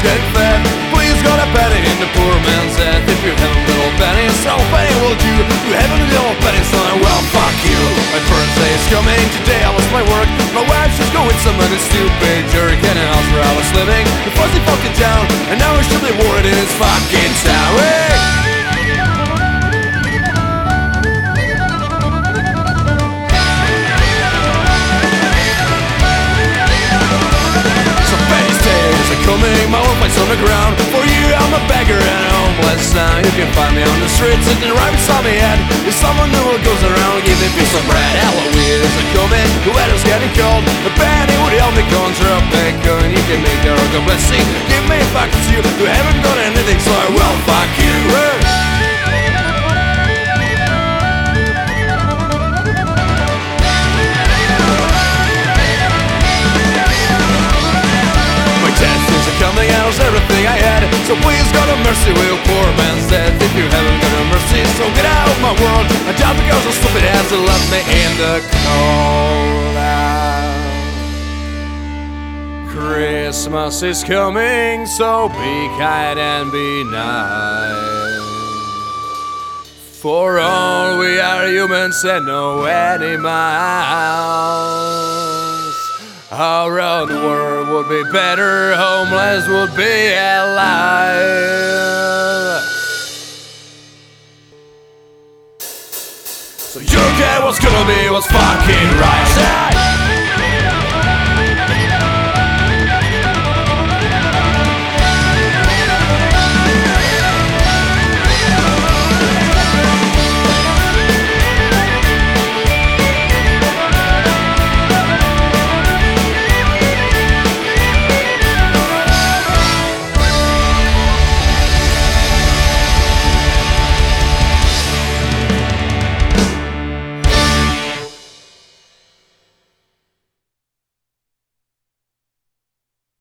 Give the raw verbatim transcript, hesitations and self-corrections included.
getting fed. Please got a penny in the poor man's head. If you have a little penny, so penny will do. You haven't a little penny, son, well fuck you. My birthday is coming, today I lost my work. My wife just go with some other stupid jerk in a house where I was living. The fuzzy fucking town, and now I should be worried in his fucking town. Hey! Coming, my own place on the ground. For you, I'm a beggar and a homeless now. You can find me on the street, sitting right beside me head. If someone new goes around, give me a piece of bread. Halloween is a coming, the weather's getting cold. The penny would help me conjure up bacon. You can make the rock a blessing. Give me back to you, you haven't got anything, so I will fuck you. Hey. Coming out is everything I had. So please God have mercy with your poor man's dead. If you haven't got no mercy, so get out of my world. I doubt because I'm stupid as to left me in the cold out. Christmas is coming, so be kind and be nice. For all we are humans and no animals. Around the world would be better, homeless would be alive. So you get what's gonna be, what's fucking right.